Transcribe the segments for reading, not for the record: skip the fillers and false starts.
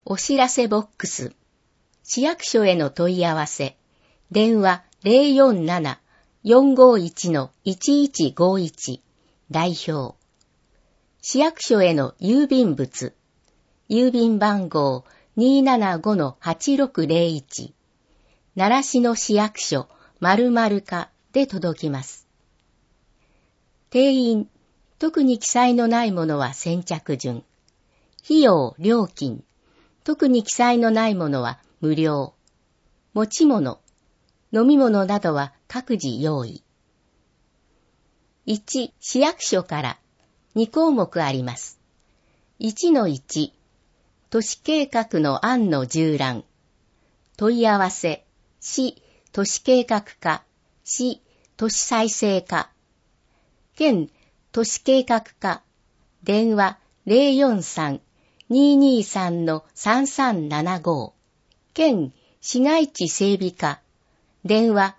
お知らせボックス。市役所への問い合わせ。電話047-451-1151。代表。市役所への郵便物。郵便番号275-8601。習志野市役所〇〇課で届きます。定員。特に記載のないものは先着順。費用、料金。特に記載のないものは無料。持ち物、飲み物などは各自用意。1、市役所から2項目あります。1-1、都市計画の案の従覧。問い合わせ、市、都市計画課、市、都市再生課。県、都市計画課。電話043-223-3375。県、市街地整備課。電話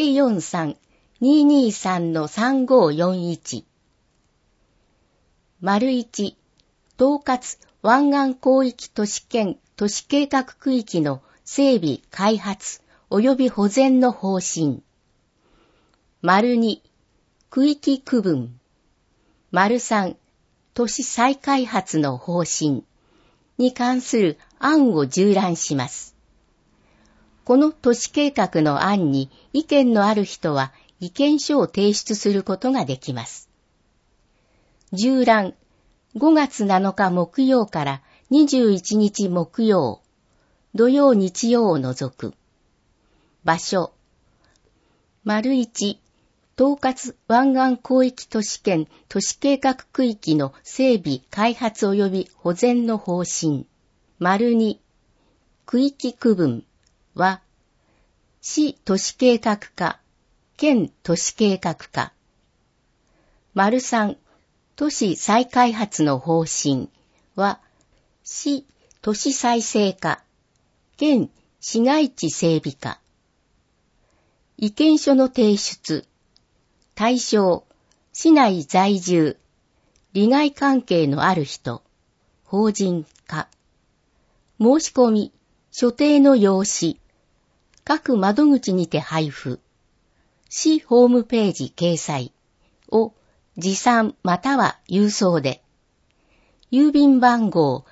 043-223-3541。1、統括湾岸広域都市圏都市計画区域の整備開発及び保全の方針。2、区域区分。3、都市再開発の方針に関する案を従覧します。この都市計画の案に意見のある人は意見書を提出することができます。従覧、5月7日木曜から21日木曜、土曜日曜を除く。場所。1、統括湾岸広域都市圏都市計画区域の整備開発及び保全の方針。2、区域区分は、市都市計画課、県都市計画課。3、都市再開発の方針は、市都市再生課、県市街地整備課。意見書の提出。対象、市内在住、利害関係のある人、法人課。申し込み、所定の用紙、各窓口にて配布、市ホームページ掲載を持参または郵送で、郵便番号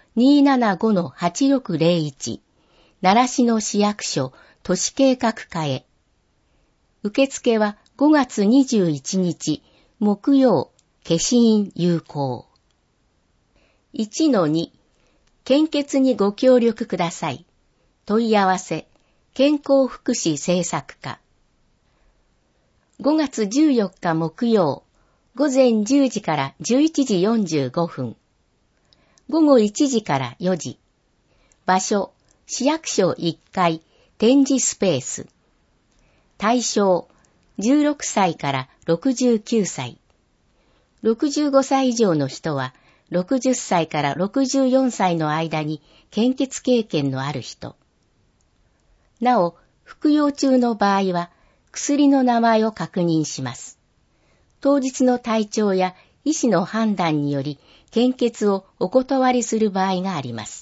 275-8601、習志野市役所都市計画課へ。受付は5月21日木曜、消印有効。1-2、献血にご協力ください。問い合わせ、健康福祉政策課。5月14日木曜、午前10時から11時45分。午後1時から4時。場所、市役所1階、展示スペース。対象、16歳から69歳。65歳以上の人は、60歳から64歳の間に献血経験のある人。なお、服用中の場合は、薬の名前を確認します。当日の体調や医師の判断により、献血をお断りする場合があります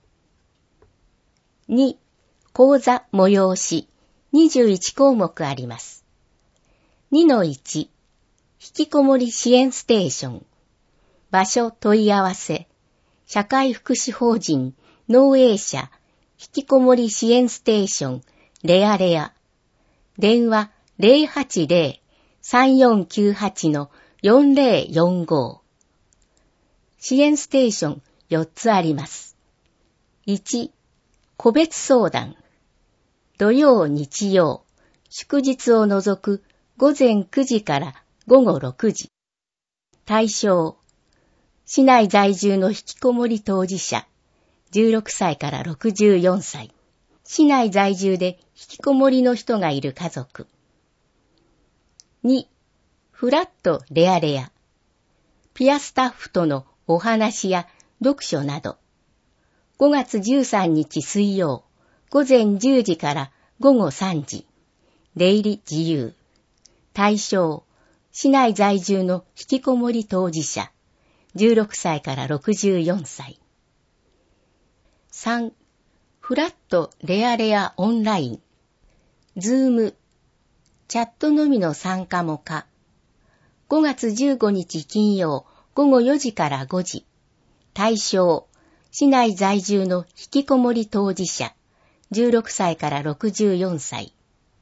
。2、講座催し、21項目あります。2-1、引きこもり支援ステーション。場所問い合わせ。社会福祉法人、農営社、引きこもり支援ステーション、レアレア。電話080-3498-4045。支援ステーション4つあります。1、個別相談。土曜日曜、祝日を除く午前9時から午後6時。対象、市内在住の引きこもり当事者、16歳から64歳。市内在住で引きこもりの人がいる家族。2、フラットレアレア。ピアスタッフとのお話や読書など。5月13日水曜、午前10時から午後3時。出入り自由。対象、市内在住の引きこもり当事者、16歳から64歳。3、 フラットレアレアオンライン。ズーム。チャットのみの参加も可。5月15日金曜午後4時から5時。対象。市内在住の引きこもり当事者。16歳から64歳。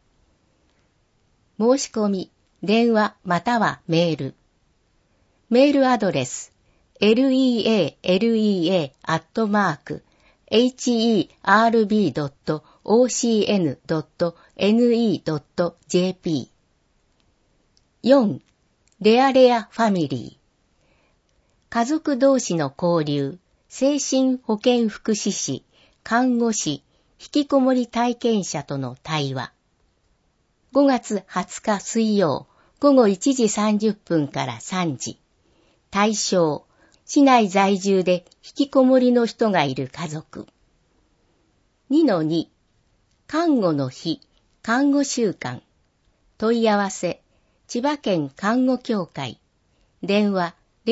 申し込み、電話またはメール。メールアドレス。lea.herb.ocn.ne.jp 4. レアレアファミリー。家族同士の交流、精神保健福祉士、看護師、引きこもり体験者との対話。5月20日水曜、午後1時30分から3時。対象、市内在住で引きこもりの人がいる家族。2-2、看護の日、看護週間。問い合わせ、千葉県看護協会。電話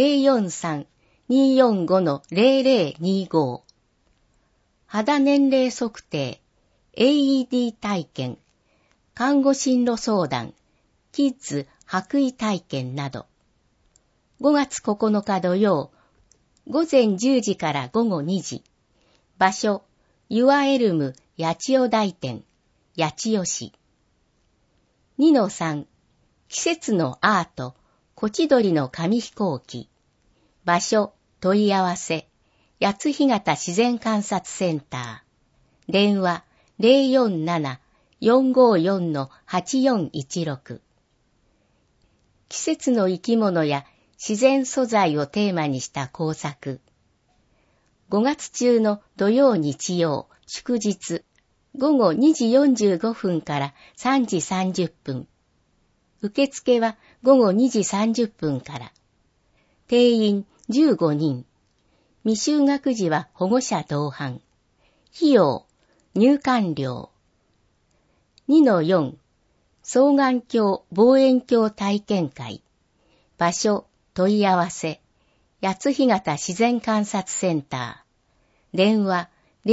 043-245-0025。肌年齢測定、AED 体験、看護進路相談、キッズ白衣体験など。5月9日土曜、午前10時から午後2時。場所、ユアエルム八千代台店、八千代市。2-3、季節のアート、コチドリの紙飛行機。場所、問い合わせ、八津干潟自然観察センター。電話、047-454-8416。季節の生き物や自然素材をテーマにした工作。5月中の土曜日曜、祝日、午後2時45分から3時30分。受付は午後2時30分から。定員15人。未就学児は保護者同伴。費用、入館料。2-4、双眼鏡望遠鏡体験会。場所、問い合わせ。八津干潟自然観察センター。電話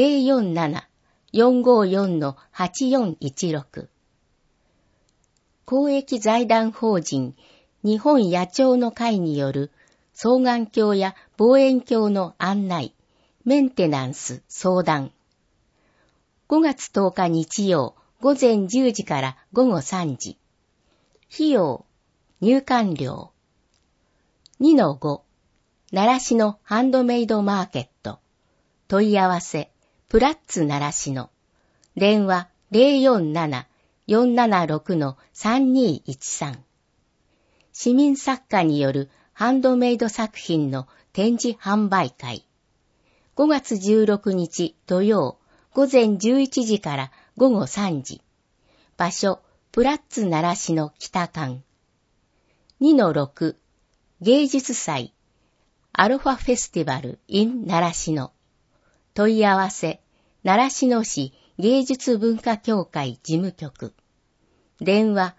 047-454-8416。公益財団法人日本野鳥の会による双眼鏡や望遠鏡の案内、メンテナンス、相談。5月10日日曜、午前10時から午後3時。費用、入館料。2-5、習志野ハンドメイドマーケット。問い合わせ、プラッツ習志野。電話047-476-3213。市民作家によるハンドメイド作品の展示販売会。5月16日土曜、午前11時から午後3時。場所、プラッツ習志野北館。2-6、芸術祭、アルファフェスティバル in 習志野。問い合わせ、習志野市芸術文化協会事務局。電話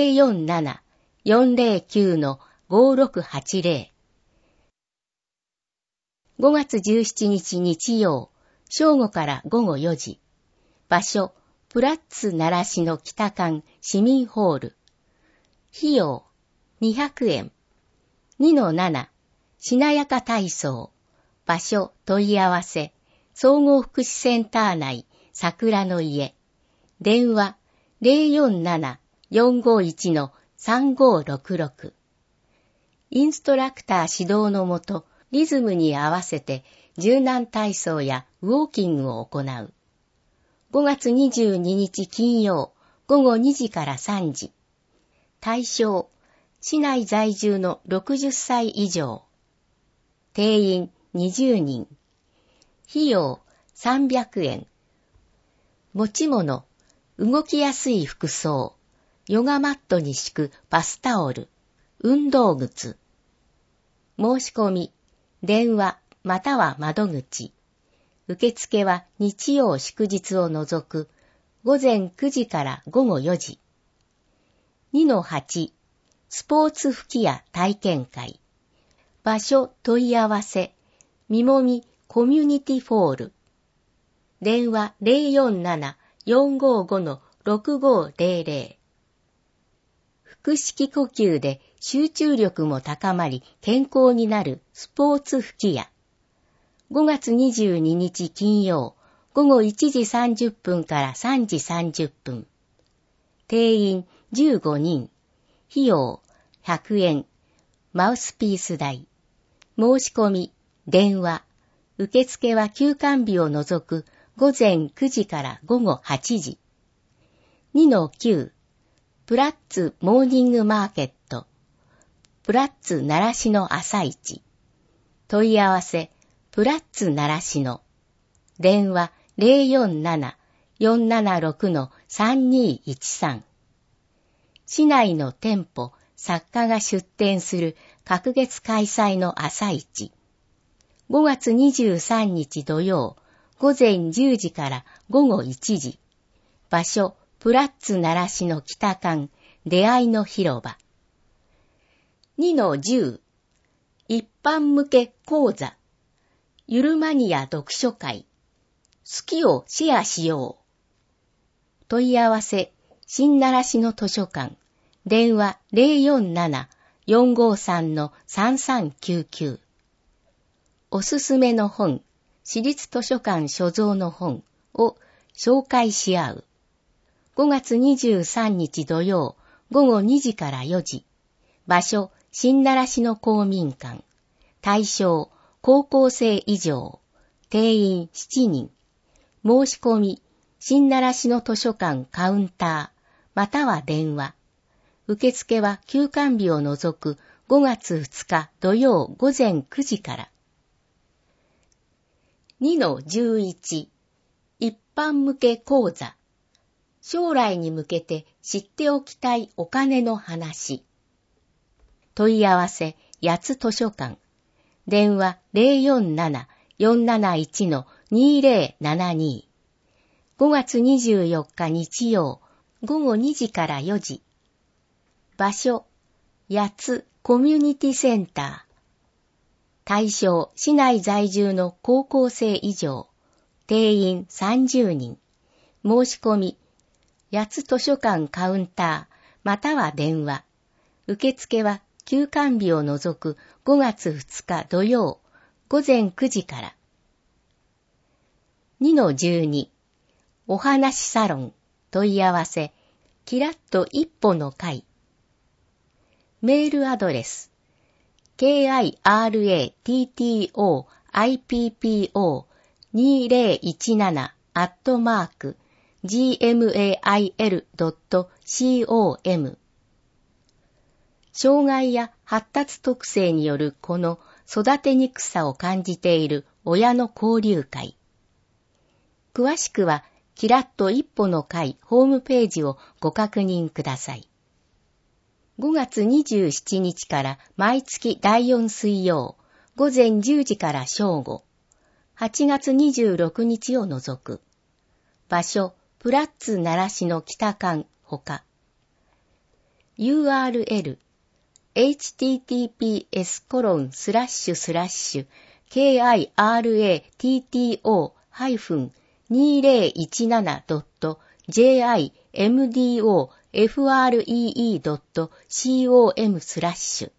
047-409-5680。5月17日日曜、正午から午後4時。場所、プラッツ習志野北館市民ホール。費用、200円。2-7、しなやか体操。場所、問い合わせ。総合福祉センター内、桜の家。電話、047-451-3566。インストラクター指導のもと、リズムに合わせて柔軟体操やウォーキングを行う。5月22日金曜、午後2時から3時。対象、市内在住の60歳以上。定員20人。費用300円。持ち物、動きやすい服装、ヨガマットに敷くバスタオル、運動靴。申し込み、電話または窓口。受付は日曜祝日を除く午前9時から午後4時。2-8、スポーツ吹き矢体験会。場所問い合わせ、みもみコミュニティフォール。 電話047-455-6500。腹式呼吸で集中力も高まり健康になるスポーツ吹き矢。5月22日金曜、午後1時30分から3時30分。定員15人。費用100円。マウスピース代。申し込み、電話。受付は休館日を除く午前9時から午後8時。2-9。プラッツモーニングマーケット。プラッツ習志野朝市。問い合わせ、プラッツ習志野。電話047-476-3213。市内の店舗、作家が出店する隔月開催の朝市。5月23日土曜、午前10時から午後1時。場所、プラッツ習志野北館、出会いの広場。2-10。一般向け講座。ゆるマニア読書会。好きをシェアしよう。問い合わせ、新習志野図書館。電話047-453-3399。おすすめの本、私立図書館所蔵の本を紹介し合う。5月23日土曜、午後2時から4時。場所、新習志野公民館。対象、高校生以上。定員7人。申し込み、新習志野図書館カウンター、または電話。受付は休館日を除く5月2日土曜午前9時から。2-11。一般向け講座。将来に向けて知っておきたいお金の話。問い合わせ、八津図書館。電話047-471-2072。5月24日日曜、午後2時から4時。場所、八津コミュニティセンター。対象、市内在住の高校生以上。定員30人。申し込み、八津図書館カウンター、または電話。受付は休館日を除く5月2日土曜、午前9時から。2-12。お話サロン。問い合わせ、キラッと一歩の会。メールアドレス、kiratoppo2017@gmail.com。障害や発達特性による子の育てにくさを感じている親の交流会。詳しくは、キラッと一歩の会ホームページをご確認ください。5月27日から毎月第4水曜、午前10時から正午。8月26日を除く。場所、プラッツ習志野北館ほか。URL、https://kiratto-2017.jimdofree.com/。